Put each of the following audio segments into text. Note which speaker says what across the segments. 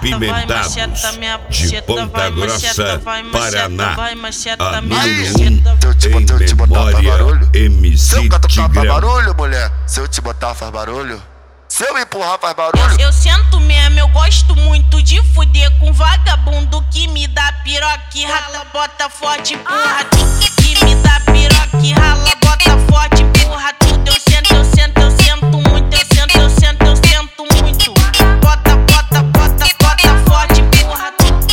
Speaker 1: apimentados de Ponta Grossa, Paraná. A número 1 em memória, MC Tigrão.
Speaker 2: Barulho, mulher. Se eu te botar, faz barulho. Se eu empurrar, faz barulho.
Speaker 3: Eu sento mesmo, eu gosto muito de fuder com vagabundo que me dá piroca e rala, bota forte, empurra tudo. Que me dá piroca e rala, bota forte, empurra tudo. Eu sento muito, eu sento muito. Bota forte, empurra tudo.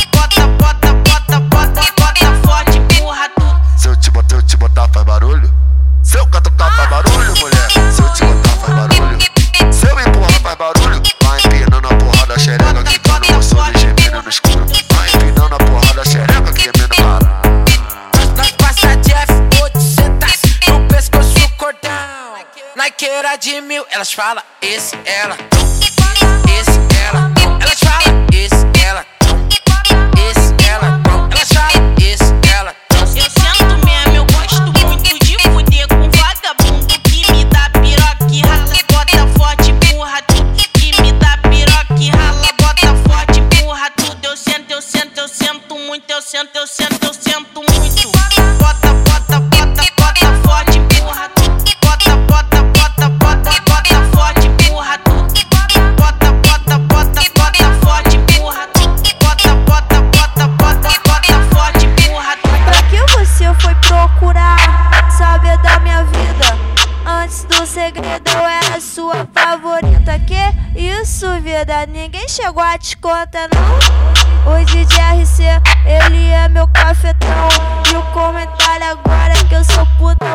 Speaker 3: Bota forte, empurra tudo.
Speaker 2: Se eu te botar, faz barulho. Se eu catucar, faz barulho, mulher. Se eu te botar, faz barulho. Se eu empurrar, faz barulho. Vai empinando a porrada, xereca, que tá no moço de gemendo no escuro. Vai empinando a porrada, xereca, que gemendo para.
Speaker 4: Nós passa de F800 no pescoço cordão. Naqueira de 1000, elas falam esse, ela. Esse, ela. Elas falam esse, ela. Esse, ela. Elas falam esse, ela.
Speaker 3: Eu sento mesmo, eu gosto muito de fuder com vagabundo que me dá piroca e rala, bota forte, empurra tudo. Que me dá piroca e rala, bota forte, empurra tudo. Eu sento muito, eu sento muito. Bota forte, empurra tudo. Bota forte, empurra tudo. Bota forte, empurra tudo. Bota forte, empurra tudo.
Speaker 5: Pra que você foi procurar saber da minha vida? Antes do segredo eu era sua favorita. Que isso, vida? Ninguém chegou a te contar, não? O DJ RC, ele é meu cafetão. E o comentário agora é que eu sou puta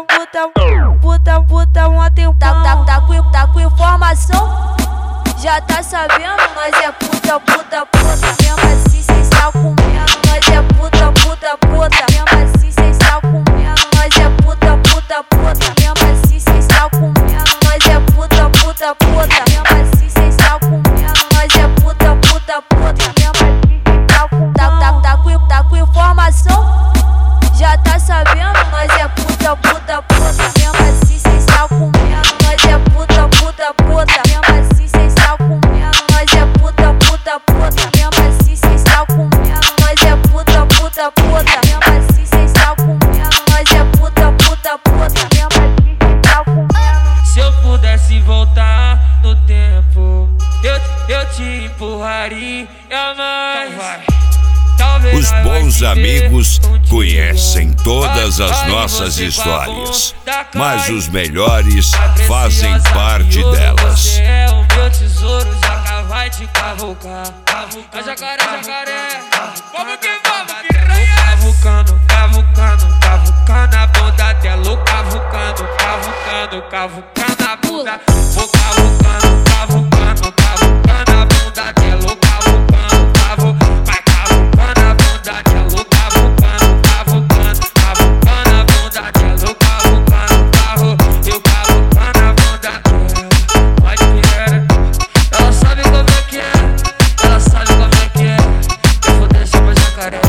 Speaker 5: ontem. Tá com informação? Já tá sabendo? Nós é puta. Mesmo assim cês tá comendo. Nós é puta. Mesmo assim cês tá comendo. Nós é puta. Mesmo assim cês tá comendo. Nós é puta. Mesmo assim cês tá comendo. Nós é puta. Mesmo assim cês tá comendo. Tá com informação? Já tá sabendo? Nós é puta. Mesmo assim cês tá comendo. Nós é puta. Mesmo assim cês tá comendo. Nós é puta. Mesmo assim cês tá comendo. Nós é puta. Mesmo assim cês tá comendo. Nós é puta. Mesmo assim cês tá comendo.
Speaker 6: Se eu pudesse voltar no tempo, eu te empurraria mais.
Speaker 1: Os bons amigos conhecem todas as nossas histórias, mas os melhores fazem parte delas.
Speaker 6: Você é o meu tesouro, jaca vai te cavucar. Jacaré, vamos que vamos, piranha. Cavucando a bunda dela, cavucando a bunda. Vou cavucando a bunda dela, vai cavucando a bunda dela, cavucando a bunda dela, eu cavucando a bunda dela. Pode pirar, ela sabe como é que é, eu vou deixar mais jacaré,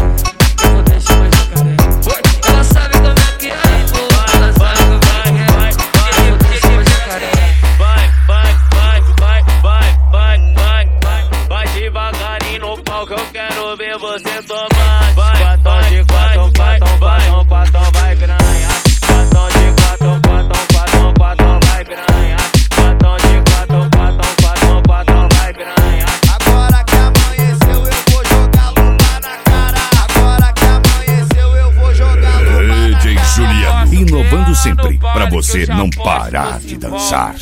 Speaker 6: ela sabe como é que é, ela sabe como é que é, eu vou deixar mais jacaré.
Speaker 7: Vai devagarinho no pau que eu quero ver você tomar. Quatão de quatão, vai piranha. Quatão de quatão, vai piranha. Quatão de quatão, vai piranha.
Speaker 2: Agora que amanheceu eu vou jogar lupa na cara. Agora que amanheceu eu vou jogar lupa na cara.
Speaker 1: DJ Juliano, inovando sempre pra você não parar de dançar.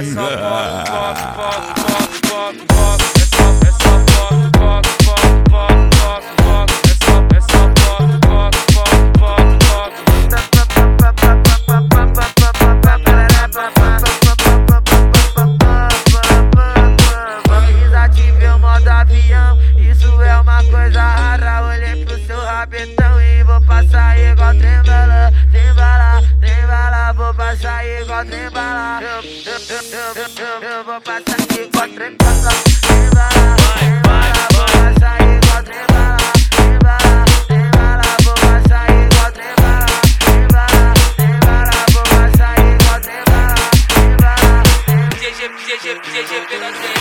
Speaker 4: Desativei o modo avião, isso é uma coisa rara. Olhei pro seu rabetão e vou passar igual trembala. Vou passar igual trembala. Eu vou passar igual trembala. Vou passar igual trembala. Vou passar igual trembala. Vou passar igual trembala.
Speaker 6: GG, pegadinha.